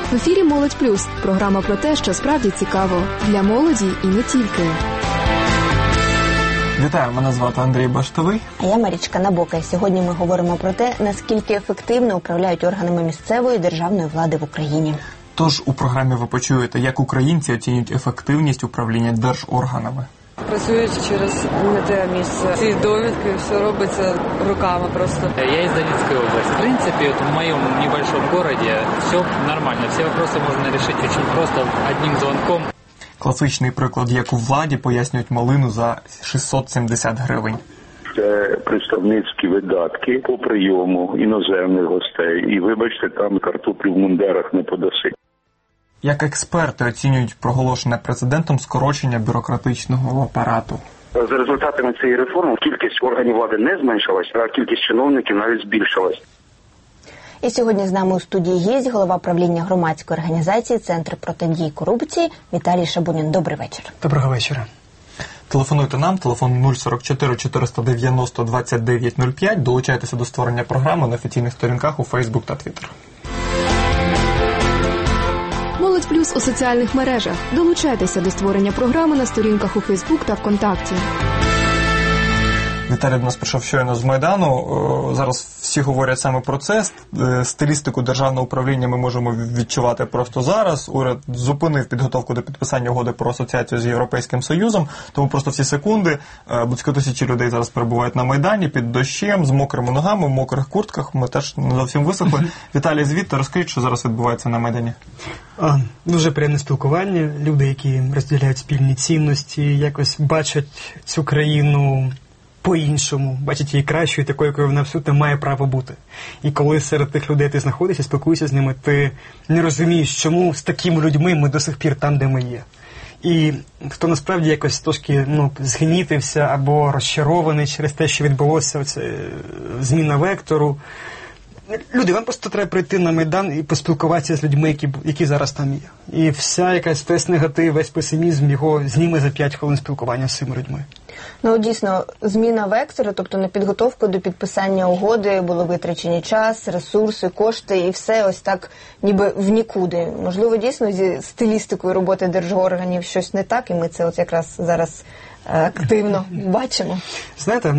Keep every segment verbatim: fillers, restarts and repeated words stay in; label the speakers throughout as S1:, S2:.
S1: В ефірі «Молодь плюс» – програма про те, що справді цікаво. Для молоді і не тільки.
S2: Вітаю, мене звати Андрій Баштовий.
S3: А я Марічка Набока. Сьогодні ми говоримо про те, наскільки ефективно управляють органами місцевої державної влади в Україні.
S2: Тож у програмі ви почуєте, як українці оцінюють ефективність управління держорганами.
S4: Працюють через не те місце. Ці довідки, все робиться руками просто.
S5: Я из Донецкой области. В принципе, вот в моем небольшом городе все нормально. Все вопросы можно решить очень просто одним звонком.
S2: Класичний приклад, як у владі, пояснюють малину за шістсот сімдесят гривень.
S6: Це представницькі видатки по прийому іноземних гостей. І, вибачте, там картоплю в мундирах не подаси.
S2: Як експерти оцінюють проголошене президентом скорочення бюрократичного апарату?
S6: За результатами цієї реформи кількість органів влади не зменшилась, а кількість чиновників навіть збільшилась.
S3: І сьогодні з нами у студії є голова правління громадської організації «Центр протидії корупції» Віталій Шабунін. Добрий вечір.
S7: Доброго вечора.
S2: Телефонуйте нам, телефон нуль сорок чотири чотириста дев'яносто двадцять дев'ять нуль п'ять. Долучайтеся до створення програми на офіційних сторінках у Фейсбук та Твіттер.
S1: «Молодь плюс» у соціальних мережах. Долучайтеся до створення програми на сторінках у Фейсбук та ВКонтакті.
S2: Віталій до нас прийшов щойно з Майдану. Зараз всі говорять саме про це. Стилістику державного управління ми можемо відчувати просто зараз. Уряд зупинив підготовку до підписання угоди про асоціацію з Європейським Союзом, тому просто всі секунди. Близько тисячі людей зараз перебувають на Майдані під дощем, з мокрими ногами, в мокрих куртках. Ми теж не зовсім висохли. Віталій, звідти розкажіть, що зараз відбувається на Майдані.
S7: А, дуже приємне спілкування. Люди, які розділяють спільні цінності, якось бачать цю країну по-іншому, бачить її кращою, такою, якою вона абсолютно має право бути. І коли серед тих людей ти знаходишся, спілкуєшся з ними, ти не розумієш, чому з такими людьми ми до сих пір там, де ми є. І хто насправді якось трошки ну, згнітився або розчарований через те, що відбулося оце, зміна вектору. Люди, вам просто треба прийти на Майдан і поспілкуватися з людьми, які, які зараз там є. І вся якась весь негатив, весь песимізм його зніме за п'ять хвилин спілкування з цими людьми.
S3: Ну, дійсно, зміна вектору, тобто на підготовку до підписання угоди було витрачені час, ресурси, кошти і все ось так ніби в нікуди. Можливо, дійсно зі стилістикою роботи держорганів щось не так, і ми це от якраз зараз активно бачимо.
S7: Знаєте,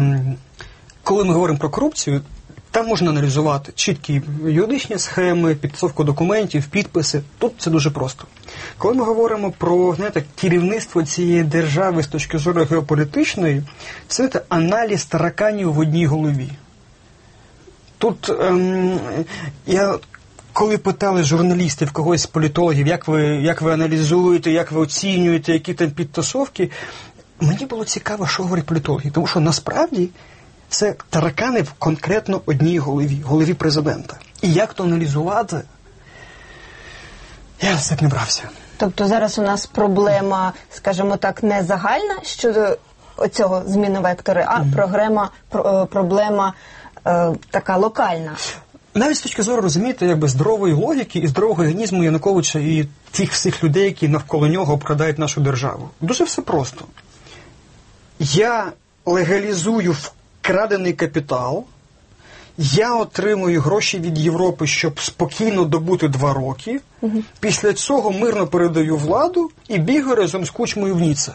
S7: коли ми говоримо про корупцію, там можна аналізувати чіткі юридичні схеми, підготовку документів, підписи. Тут це дуже просто. Коли ми говоримо про, знаєте, керівництво цієї держави з точки зору геополітичної, це знаєте, аналіз тараканів в одній голові. Тут ем, я, коли питали журналістів, когось з політологів, як ви, як ви аналізуєте, як ви оцінюєте, які там підтасовки, мені було цікаво, що говорять політологи. Тому що насправді це таракани в конкретно одній голові, голові президента. І як то аналізувати, я все б не брався.
S3: Тобто зараз у нас проблема, скажімо так, не загальна щодо оцього зміни вектори, а mm-hmm. проблема, про, проблема е, така локальна.
S7: Навіть з точки зору, розумієте, якби здорової логіки і здорового організму Януковича і тих всіх людей, які навколо нього обкрадають нашу державу. Дуже все просто. Я легалізую вкрадений капітал, я отримую гроші від Європи, щоб спокійно добути два роки, угу. Після цього мирно передаю владу і бігаю разом з Кучмою в Ніце.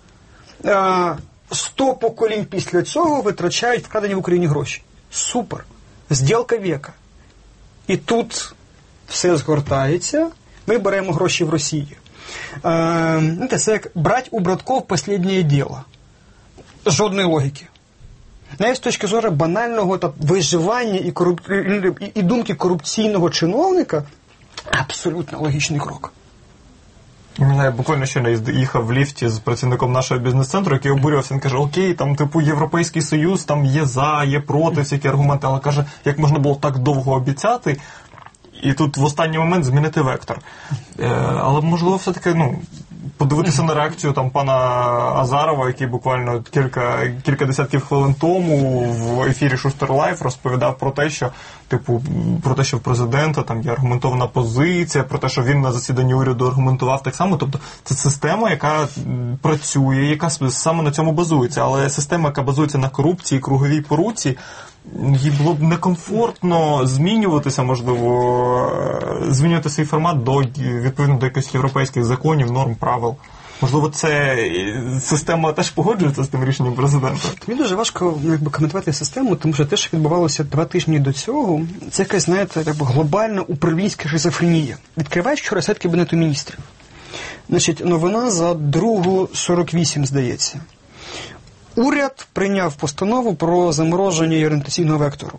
S7: Сто поколінь після цього витрачають вкрадені в Україні гроші. Супер. Зділка віка. І тут все згортається, ми беремо гроші в Росії. Е, це як брать у братков останнє діло. Жодної логіки. Навіть з точки зору банального та, виживання і, коруп... і, і думки корупційного чиновника абсолютно логічний крок.
S2: Я буквально щойно їхав в ліфті з працівником нашого бізнес-центру, який обурювався, він каже, окей, там типу Європейський Союз, там є за, є проти, всякі аргументи, але каже, як можна було так довго обіцяти, і тут в останній момент змінити вектор. Е, але можливо все-таки, ну, подивитися на реакцію там пана Азарова, який буквально кілька, кілька десятків хвилин тому в ефірі Шустер Лайф розповідав про те, що типу про те, що в президента там є аргументована позиція, про те, що він на засіданні уряду аргументував так само. Тобто це система, яка працює, яка саме на цьому базується. Але система, яка базується на корупції, круговій поруці, їй було б некомфортно змінюватися, можливо, змінювати свій формат до, відповідно до якихось європейських законів, норм, правил. Можливо, це система теж погоджується з тим рішенням президента?
S7: Мені дуже важко якби, коментувати систему, тому що те, що відбувалося два тижні до цього, це якась, знаєте, якби, глобальна управлінська шизофренія. Відкриваєш вчора сайт Кабінету міністрів. Значить, новина за другу сорок вісім, здається. Уряд прийняв постанову про замороження орієнтаційного вектору.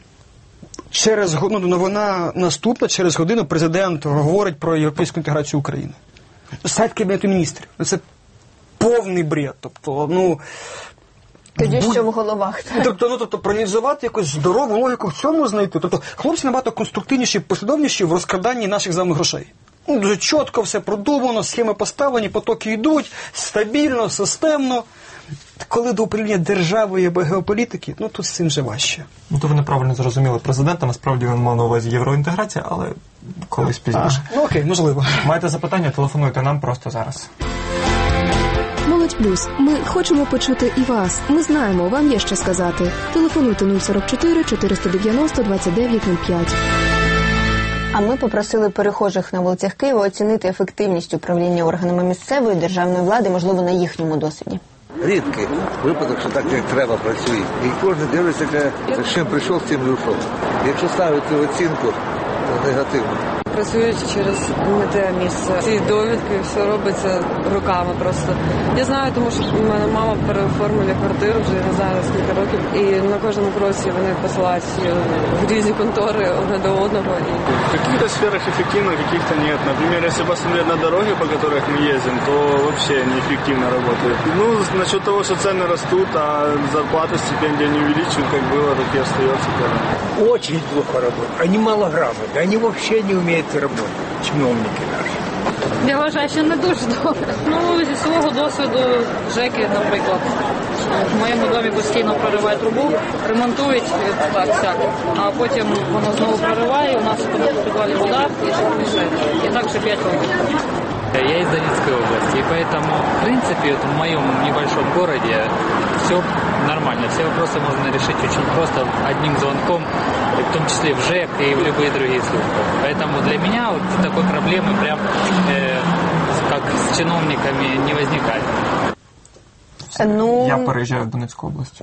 S7: Через ну, новина наступна, через годину президент говорить про європейську інтеграцію України. Сайт Кабінету міністрів. Це повний бред. Тобто, ну...
S3: Тоді
S7: будь...
S3: що в головах?
S7: Тобто, ну, тобто, проаналізувати якусь здорову логіку в цьому знайти. Тобто, хлопці набагато конструктивніші, послідовніші в розкраданні наших з вами грошей. Ну, дуже чітко все продумано, схеми поставлені, потоки йдуть, стабільно, системно. Коли до управління державою або геополітики, ну, тут з цим вже важче.
S2: Ну, то ви неправильно зрозуміли президента, насправді він мав на увазі євроінтеграція, але колись пізніше.
S7: А, ну, окей, можливо.
S2: Маєте запитання, телефонуйте нам просто зараз.
S1: Молодь Плюс. Ми хочемо почути і вас. Ми знаємо, вам є що сказати. Телефонуйте нуль сорок чотири чотириста дев'яносто двадцять дев'ять нуль п'ять.
S3: А ми попросили перехожих на вулицях Києва оцінити ефективність управління органами місцевої державної влади, можливо, на їхньому досвіді.
S8: Рідкий випадок, що так, як треба, працює. І кожен дивиться, каже, з чим прийшов, з цим і ушов. Якщо ставити оцінку, то негативно.
S4: Працюють через не те місце. Ці довідки, все робиться руками просто. Я знаю, тому що в мене мама переоформила квартиру вже не знаю скільки років. І на кожному кроці вони посилають в різні контори одне до одного.
S9: В каких-то сферах эффективно, в каких-то нет. Например, если посмотреть на дороги, по которых мы ездим, то вообще неэффективно работает. Ну, насчет того, что цены растут, а зарплаты, стипендии не увеличивают, как было, так и остается.
S10: Очень плохо работают. Они малограмотные, они вообще не умеют работать, чиновники наші.
S11: Я вважаю, що не дуже добре. Ну, зі свого досвіду ЖЕКи, наприклад, в моєму домі постійно проривають трубу, ремонтують так всяко, а потім воно знову прориває, у нас в підвалі вода, і все. І так вже п'ять років.
S5: Я из Донецкой области, и поэтому, в принципе, вот в моем небольшом городе все нормально. Все вопросы можно решить очень просто одним звонком, в том числе в ЖЭК и в любые другие службы. Поэтому для меня вот такой проблемы прям э, как с чиновниками не возникает.
S3: Ну...
S2: Я переїжджаю в Донецьку область.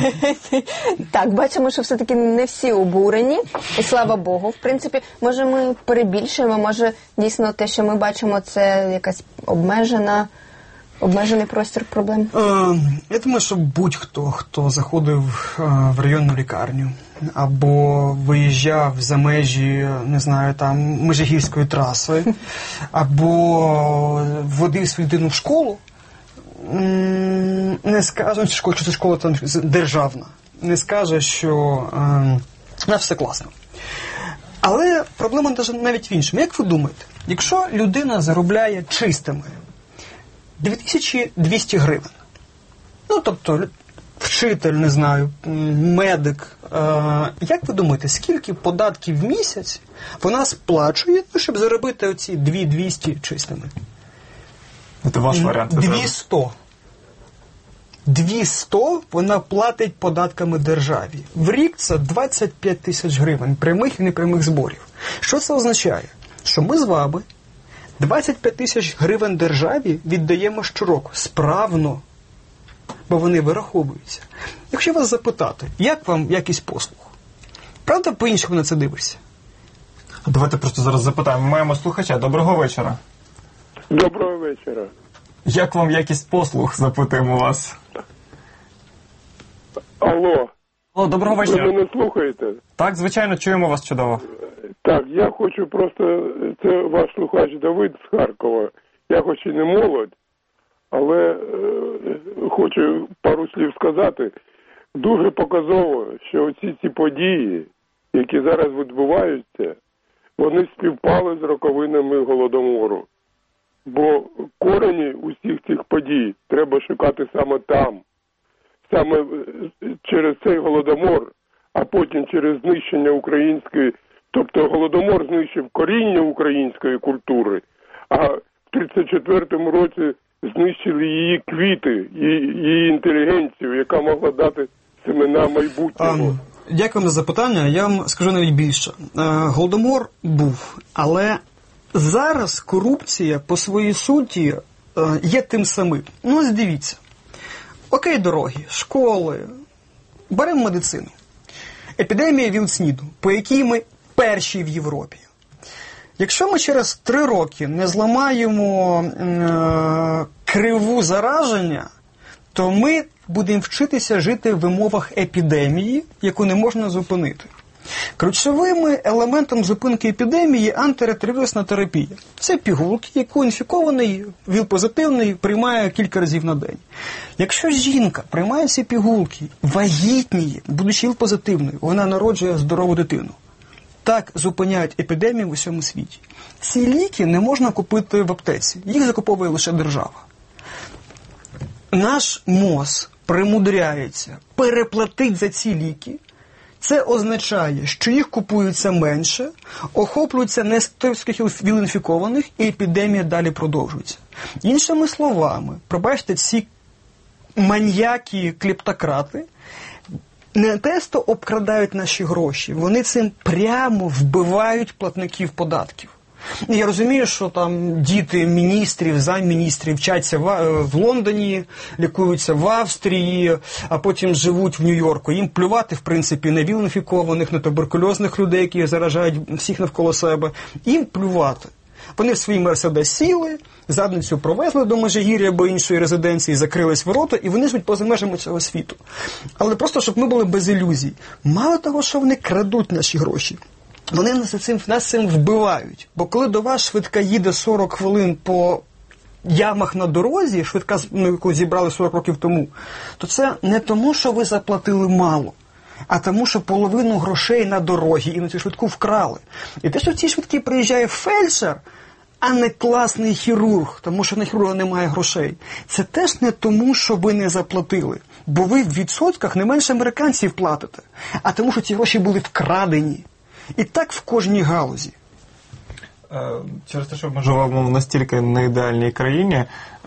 S3: Так, бачимо, що все-таки не всі обурені, і слава Богу, в принципі. Може ми перебільшуємо, може дійсно те, що ми бачимо, це якась обмежена, обмежений простір проблем?
S7: Е, я думаю, що будь-хто, хто заходив е, в районну лікарню, або виїжджав за межі, не знаю, там, Межигірської траси, або водив свою дитину в школу, не скаже, що це школа там державна, не скаже, що е, все класно. Але проблема навіть в іншому. Як ви думаєте, якщо людина заробляє чистими дві тисячі двісті гривень, ну, тобто, вчитель, не знаю, медик, е, як ви думаєте, скільки податків в місяць вона сплачує, щоб заробити оці дві тисячі двісті чистими?
S2: Це ваш варіант.
S7: двісті. двісті вона платить податками державі. В рік це двадцять п'ять тисяч гривень прямих і непрямих зборів. Що це означає? Що ми з вами двадцять п'ять тисяч гривень державі віддаємо щороку. Справно. Бо вони вираховуються. Якщо вас запитати, як вам якість послуг? Правда, по-іншому на це дивишся?
S2: Давайте просто зараз запитаємо. Ми маємо слухача. Доброго вечора.
S12: Доброго вечора.
S2: Як вам якість послуг, запитуємо вас?
S12: Алло.
S2: О, доброго вечора.
S12: Ви мене слухаєте?
S2: Так, звичайно, чуємо вас чудово.
S12: Так, я хочу просто, це ваш слухач Давид з Харкова. Я хоч і не молодь, але е, хочу пару слів сказати. Дуже показово, що ці ці події, які зараз відбуваються, вони співпали з роковинами Голодомору. Бо корені усіх цих подій треба шукати саме там. Саме через цей Голодомор, а потім через знищення української, тобто Голодомор знищив коріння української культури, а в тридцять четвертому році знищили її квіти, її, її інтелігенцію, яка могла дати семена майбутнього.
S7: Дякую за запитання. Я вам скажу навіть більше. Голодомор був, але зараз корупція по своїй суті є тим самим. Ну, ось дивіться. Окей, дороги, школи. Беремо медицину. Епідемія ВІЛ-СНІДу, по якій ми перші в Європі. Якщо ми через три роки не зламаємо е- криву зараження, то ми будемо вчитися жити в умовах епідемії, яку не можна зупинити. Ключовим елементом зупинки епідемії є антиретровірусна терапія. Це пігулки, яку інфікований, ВІЛ-позитивний приймає кілька разів на день. Якщо жінка приймає ці пігулки, вагітніє, будучи ВІЛ-позитивною, вона народжує здорову дитину. Так зупиняють епідемію в усьому світі. Ці ліки не можна купити в аптеці, їх закуповує лише держава. Наш МОЗ примудряється переплатити за ці ліки. Це означає, що їх купується менше, охоплюється не сто відсотків ВІЛ-інфікованих, і епідемія далі продовжується. Іншими словами, пробачте, ці маньяки, клептократи не тесто обкрадають наші гроші, вони цим прямо вбивають платників податків. Я розумію, що там діти міністрів, замміністрів вчаться в, в Лондоні, лікуються в Австрії, а потім живуть в Нью-Йорку. Їм плювати, в принципі, на ВІЛ-інфікованих, на туберкульозних людей, які заражають всіх навколо себе. Їм плювати. Вони в свій Мерседес сіли, задницю провезли до Межигір'я або іншої резиденції, закрились ворота, і вони живуть поза межами цього світу. Але просто, щоб ми були без ілюзій. Мало того, що вони крадуть наші гроші, вони нас цим, нас цим вбивають. Бо коли до вас швидка їде сорок хвилин по ямах на дорозі, швидка, яку зібрали сорок років тому, то це не тому, що ви заплатили мало, а тому, що половину грошей на дорогі і на цю швидку вкрали. І те, що в цій швидкій приїжджає фельдшер, а не класний хірург, тому що на хірурга немає грошей, це теж не тому, що ви не заплатили. Бо ви в відсотках не менше американців платите, а тому, що ці гроші були вкрадені. І так в кожній галузі.
S2: Через те, що ми живемо в настільки неідеальній країні,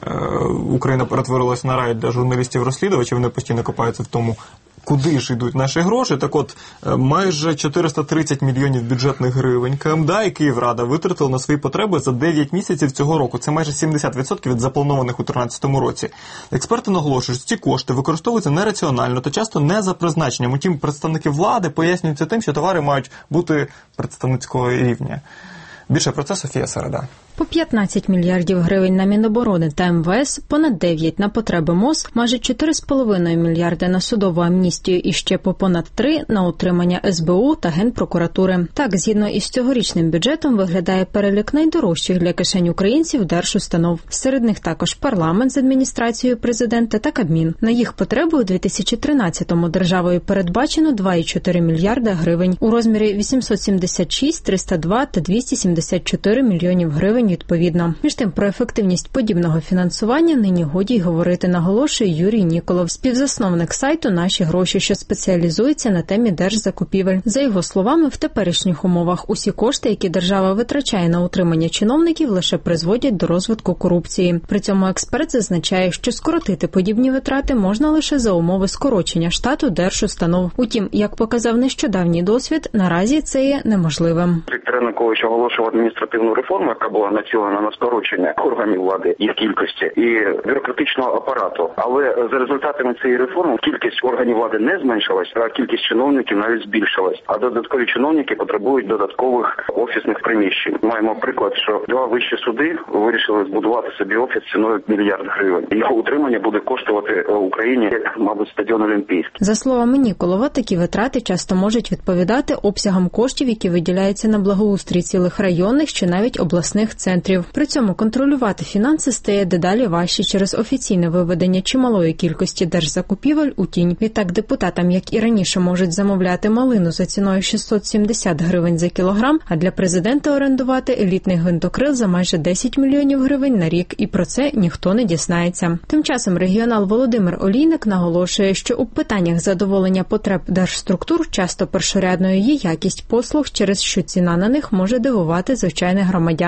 S2: Україна перетворилась на рай для журналістів-розслідувачів, вони постійно копаються в тому, куди ж йдуть наші гроші. Так от, майже чотириста тридцять мільйонів бюджетних гривень КМДА і Київрада витратили на свої потреби за дев'ять місяців цього року. Це майже сімдесят відсотків від запланованих у дві тисячі тринадцятому році. Експерти наголошують, що ці кошти використовуються нераціонально та часто не за призначенням. Утім, представники влади пояснюються тим, що товари мають бути представницького рівня. Більше про це Софія Середа.
S13: По п'ятнадцять мільярдів гривень на Міноборони та МВС, понад дев'ять на потреби МОЗ, майже чотири з половиною мільярди на судову амністію і ще по понад три на утримання ес бе у та Генпрокуратури. Так, згідно із цьогорічним бюджетом, виглядає перелік найдорожчих для кишень українців держустанов. Серед них також парламент з адміністрацією президента та Кабмін. На їх потреби у дві тисячі тринадцятому державою передбачено два цілих чотири мільярда гривень у розмірі вісімсот сімдесят шість, триста два та двісті сімдесят чотири мільйонів гривень відповідно. Між тим, про ефективність подібного фінансування нині годі й говорити, наголошує Юрій Ніколов, співзасновник сайту «Наші гроші», що спеціалізується на темі держзакупівель. За його словами, в теперішніх умовах усі кошти, які держава витрачає на утримання чиновників, лише призводять до розвитку корупції. При цьому експерт зазначає, що скоротити подібні витрати можна лише за умови скорочення штату держустанов. Утім, як показав нещодавній досвід, наразі це є неможливим.
S14: Віктор Янукович оголошував адміністративну реформу, яка була націлена на скорочення органів влади, їх кількості і бюрократичного апарату. Але за результатами цієї реформи кількість органів влади не зменшилась, а кількість чиновників навіть збільшилась. А додаткові чиновники потребують додаткових офісних приміщень. Маємо приклад, що два вищі суди вирішили збудувати собі офіс ціною мільярд гривень. Його утримання буде коштувати Україні, як, мабуть, стадіон Олімпійський.
S13: За словами Ніколова, такі витрати часто можуть відповідати обсягам коштів, які виділяються на благоустрій цілих районних чи навіть обласних центрів. При цьому контролювати фінанси стає дедалі важче через офіційне виведення чималої кількості держзакупівель у тінь. Відтак депутатам, як і раніше, можуть замовляти малину за ціною шістсот сімдесят гривень за кілограм, а для президента орендувати елітний гвинтокрил за майже десять мільйонів гривень на рік. І про це ніхто не дізнається. Тим часом регіонал Володимир Олійник наголошує, що у питаннях задоволення потреб держструктур часто першорядною є якість послуг, через що ціна на них може дивувати звичайних громадян.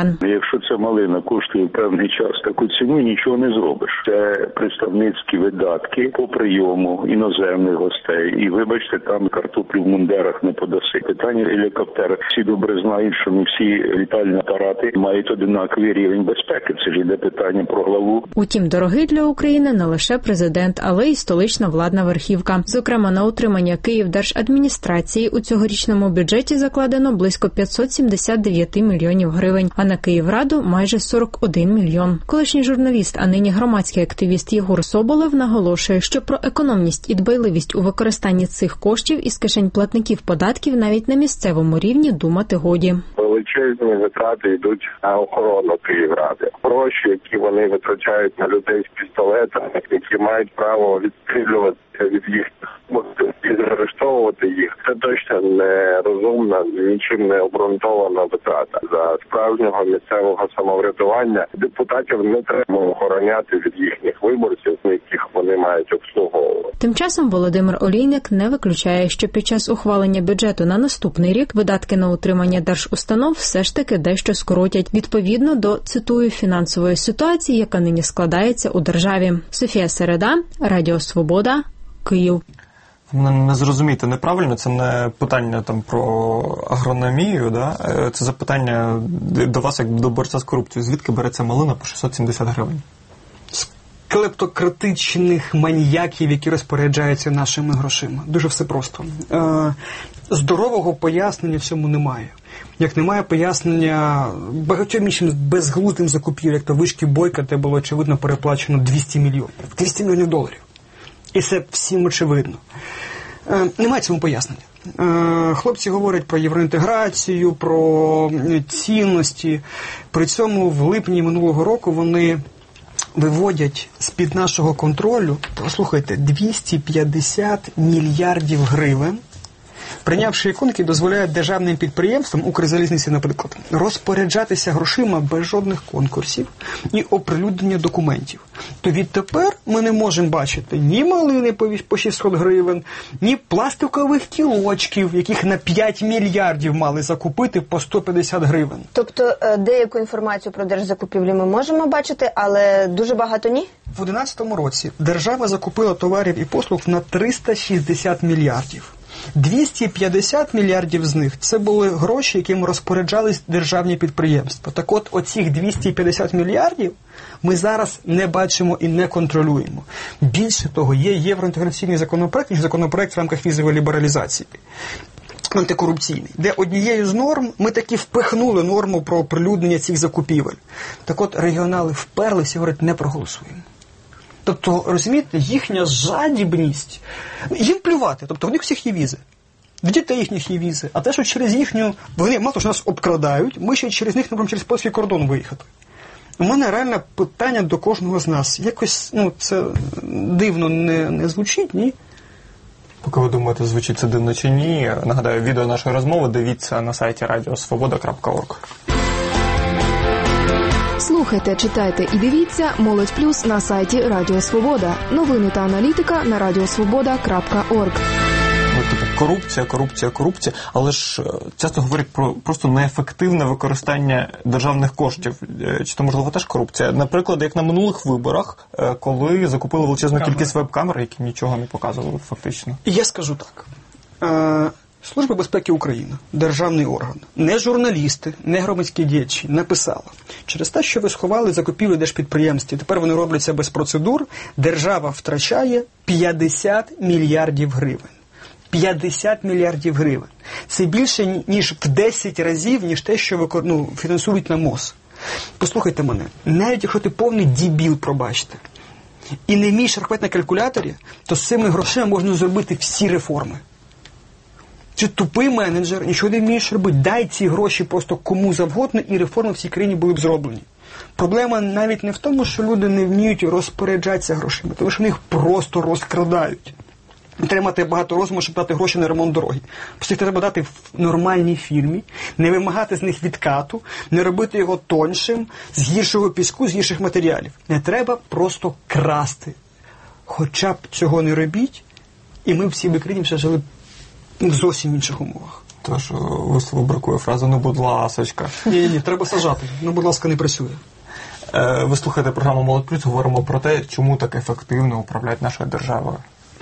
S6: якщо ця малина коштує певний час таку ціну, нічого не зробиш. Це представницькі видатки по прийому іноземних гостей. І, вибачте, там картоплю в мундерах не подаси. Питання гелікоптера. Всі добре знають, що не всі літальні апарати мають одинаковий рівень безпеки. Це ж йде питання про главу.
S13: Утім, дорогий для України не лише президент, але й столична владна верхівка. Зокрема, на утримання Київдержадміністрації у цьогорічному бюджеті закладено близько п'ятсот сімдесят дев'ять мільйонів гривень, а на Київраду майже сорок один мільйон. Колишній журналіст, а нині громадський активіст Єгор Соболев наголошує, що про економність і дбайливість у використанні цих коштів із кишень платників податків навіть на місцевому рівні думати годі.
S15: Величезні витрати йдуть на охорону Київради. Гроші, які вони витрачають на людей з пістолетами, які мають право відстрілювати від їх і заарештовувати їх, це точно не розумна, нічим не обґрунтована витрата. За справжнього місцевого самоврядування депутатів не треба охороняти від їхніх виборців, яких вони мають обслуговувати.
S13: Тим часом Володимир Олійник не виключає, що під час ухвалення бюджету на наступний рік видатки на утримання держустанов все ж таки дещо скоротять, відповідно до, цитую, фінансової ситуації, яка нині складається у державі. Софія Середа, Радіо Свобода, Київ.
S2: Не зрозуміти неправильно, це не питання там про агрономію, да? Це запитання до вас, як до борця з корупцією. Звідки береться малина по шістсот сімдесят гривень?
S7: З клептократичних маніяків, які розпоряджаються нашими грошима. Дуже все просто. Е, здорового пояснення всьому немає. Як немає пояснення багатьом іншим безглуздим закупівлям, як то вишки Бойка, де було, очевидно, переплачено двісті мільйонів. двісті мільйонів доларів. І це всім очевидно. Е, немає цьому пояснення. Е, хлопці говорять про євроінтеграцію, про цінності. При цьому в липні минулого року вони виводять з-під нашого контролю, послухайте, двісті п'ятдесят мільярдів гривень, прийнявши закон, який дозволяє державним підприємствам, Укрзалізниці, наприклад, розпоряджатися грошима без жодних конкурсів і оприлюднення документів. То відтепер ми не можемо бачити ні малини по шістсот гривень, ні пластикових кілочків, яких на п'ять мільярдів мали закупити по сто п'ятдесят гривень.
S3: Тобто деяку інформацію про держзакупівлі ми можемо бачити, але дуже багато ні?
S7: В одинадцятому році держава закупила товарів і послуг на триста шістдесят мільярдів. двісті п'ятдесят мільярдів з них – це були гроші, якими розпоряджались державні підприємства. Так от, оцих двісті п'ятдесят мільярдів ми зараз не бачимо і не контролюємо. Більше того, є євроінтеграційний законопроект, ніж законопроект в рамках візової лібералізації, антикорупційний, де однією з норм ми таки впихнули норму про оприлюднення цих закупівель. Так от, регіонали вперлися і говорять, не проголосуємо. Тобто, розумієте, їхня жадібність, їм плювати, тобто в них всіх є візи. В дітей їхніх є візи. А те, що через їхню, вони мало того, що нас обкрадають, ми ще через них не можемо через польський кордон виїхати. У мене реальне питання до кожного з нас. Якось, ну, це дивно не, не звучить, ні?
S2: Поки ви думаєте, звучить це дивно чи ні, нагадаю, відео нашої розмови дивіться на сайті радіо свобода крапка орг.
S1: Слухайте, читайте і дивіться «Молодь Плюс» на сайті Радіо Свобода. Новини та аналітика на радіо свобода крапка орг.
S2: Типу, корупція, корупція, корупція, але ж часто говорять про просто неефективне використання державних коштів. Чи то, можливо, теж корупція? Наприклад, як на минулих виборах, коли закупили величезну кількість веб-камер, які нічого не показували фактично.
S7: І я скажу так. Е- Служба безпеки України, державний орган, не журналісти, не громадські діячі, написала, через те, що ви сховали закупівлі держпідприємств, тепер вони робляться без процедур, держава втрачає п'ятдесят мільярдів гривень. п'ятдесят мільярдів гривень. Це більше, ніж в десять разів, ніж те, що ви, ну, фінансують на МОЗ. Послухайте мене, навіть якщо ти повний дебіл, пробачте, і не вмієш рахувати на калькуляторі, то з цими грошима можна зробити всі реформи. Чи тупий менеджер, нічого не вмієш робити, дай ці гроші просто кому завгодно, і реформи в цій країні були б зроблені. Проблема навіть не в тому, що люди не вміють розпоряджатися грошима, тому що вони їх просто розкрадають. Треба мати багато розуму, щоб дати гроші на ремонт дороги. Просто їх треба дати в нормальній фірмі, не вимагати з них відкату, не робити його тоншим, з гіршого піску, з гірших матеріалів. Не треба просто красти. Хоча б цього не робіть, і ми всі в Україні вже жили в зовсім інших умовах.
S2: Тож вислову бракує фразу «ну, будь ласочка».
S7: Ні-ні, треба сажати. «Ну, будь ласка, не працює».
S2: Ви слухаєте програму «Молодь Плюс», говоримо про те, чому так ефективно управляють нашою державою.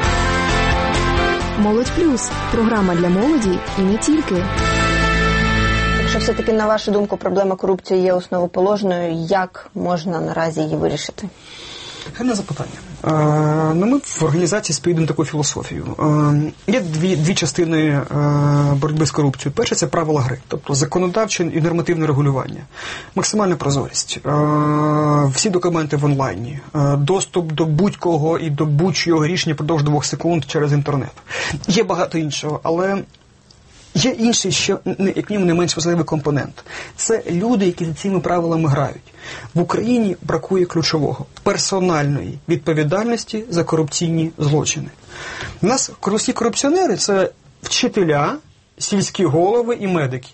S1: «Молодь Плюс» – програма для молоді і не тільки.
S3: Якщо все-таки, на вашу думку, проблема корупції є основоположною, як можна наразі її вирішити?
S7: Гарне запитання. Е, ну, ми в організації сповідуємо таку філософію. Е, є дві, дві частини е, боротьби з корупцією. Перше – це правила гри, тобто законодавче і нормативне регулювання, максимальна прозорість, е, всі документи в онлайні, е, доступ до будь-кого і до будь-чого рішення впродовж двох секунд через інтернет. Є багато іншого, але є інший, що, як мінімум, не менш важливий компонент. Це люди, які за цими правилами грають. В Україні бракує ключового – персональної відповідальності за корупційні злочини. У нас всі корупціонери – це вчителя, сільські голови і медики.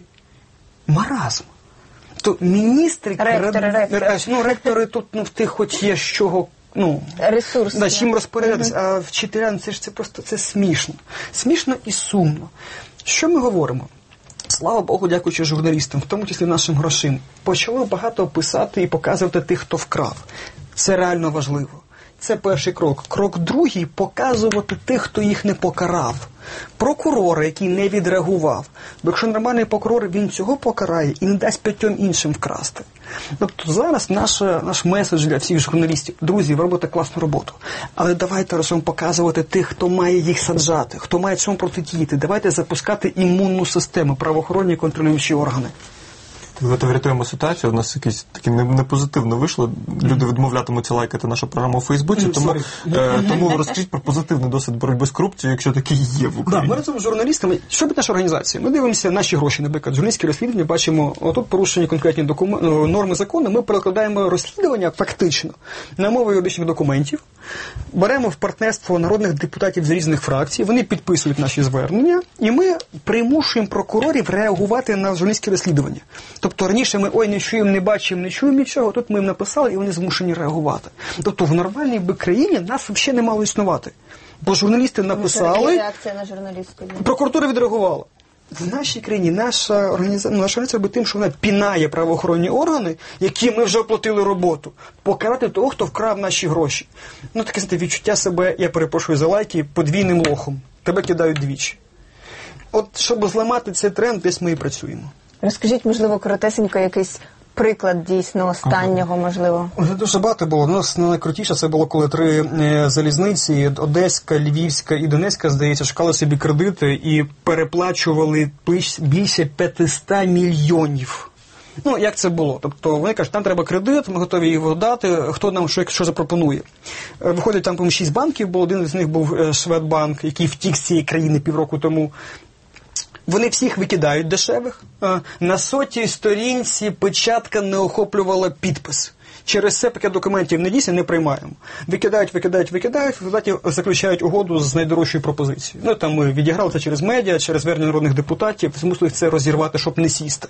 S7: Маразм. То міністри...
S3: Ректори, ректори.
S7: Ну, ректори тут, ну, в тих хоч є з чого... Ну,
S3: ресурс.
S7: Да, чим розпорядитися, uh-huh. А вчителям це ж це просто це смішно. Смішно і сумно. Що ми говоримо? Слава Богу, дякуючи журналістам, в тому числі нашим грошим, почали багато писати і показувати тих, хто вкрав. Це реально важливо. Це перший крок. Крок другий – показувати тих, хто їх не покарав. Прокурора, який не відреагував. Бо якщо нормальний прокурор, він цього покарає і не дасть п'ятьом іншим вкрасти. Тобто зараз наш, наш меседж для всіх журналістів. Друзі, ви робите класну роботу. Але давайте разом показувати тих, хто має їх саджати, хто має цьому протидіяти. Давайте запускати імунну систему, правоохоронні і контролюючі органи.
S2: Давайте врятуємо ситуацію. У нас якісь такі непозитивно вийшло. Люди відмовлятимуться лайкати нашу програму у Фейсбуці. Тому, е, тому розкажіть про позитивний досвід боротьби з корупцією, якщо такий є в Україні.
S7: Да, ми разом з журналістами. Що робить наша організація? Ми дивимося наші гроші, наприклад, журналістські розслідування, бачимо, отут порушені конкретні документи, норми закону, ми перекладаємо розслідування фактично на мову юридичних документів, беремо в партнерство народних депутатів з різних фракцій, вони підписують наші звернення, і ми примушуємо прокурорів реагувати на журналістські розслідування. Тобто раніше ми, ой, не чуємо, не бачимо, не чуємо нічого, тут ми їм написали, і вони змушені реагувати. Тобто в нормальній би країні нас взагалі не мало існувати. Бо журналісти написали,
S3: реакція на журналістку.
S7: прокуратура відреагувала. В нашій країні наша організація, наша організація робить тим, що вона пінає правоохоронні органи, які ми вже оплатили роботу, покарати того, хто вкрав наші гроші. Ну, таке, знаєте, відчуття себе, я перепрошую за лайки, подвійним лохом. Тебе кидають двічі. От, щоб зламати цей тренд, десь ми і працюємо.
S3: Розкажіть, можливо, коротесенько якийсь приклад дійсно останнього, можливо.
S7: Вже дуже багато було. У нас найкрутіше це було, коли три е, залізниці, Одеська, Львівська і Донецька, здається, шукали собі кредити і переплачували більше п'ятсот мільйонів. Ну, як це було? Тобто вони кажуть, нам треба кредит, ми готові його дати, хто нам що, що запропонує. Виходить, там, по-моєму, шість банків було, один з них був Шведбанк, який втік з цієї країни півроку тому. Вони всіх викидають дешевих. На сотій сторінці печатка не охоплювала підпис. Через це пакет документів не дійсно не приймаємо. Викидають, викидають, викидають, в результаті заключають угоду з найдорожчою пропозицією. Ну, там ми відіграли це через медіа, через звернення народних депутатів, змусили їх це розірвати, щоб не сісти.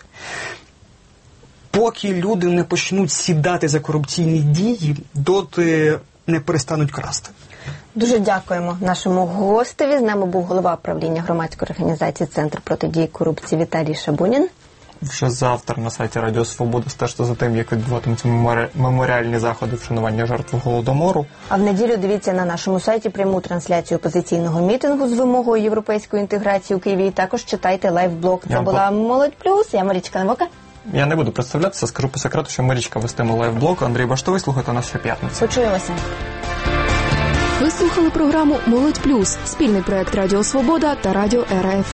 S7: Поки люди не почнуть сідати за корупційні дії, доти не перестануть красти.
S3: Дуже дякуємо нашому гостеві. З нами був голова правління громадської організації «Центр протидії корупції» Віталій Шабунін.
S2: Вже завтра на сайті Радіо Свобода стежте за тим, як відбуватимуться меморіальні заходи вшанування жертв Голодомору.
S3: А в неділю дивіться на нашому сайті пряму трансляцію опозиційного мітингу з вимогою європейської інтеграції у Києві. І також читайте лайв-блог. Це Я була б... «Молодь Плюс». Я Марічка Навока.
S2: Я не буду представлятися, скажу по секрету, що Марічка вестиме лайв-блог. Андрій Баштовий, слухайте нас щоп'ятниці.
S3: Почуємося.
S1: Ви слухали програму «Молодь Плюс» – спільний проект Радіо Свобода та Радіо РФ.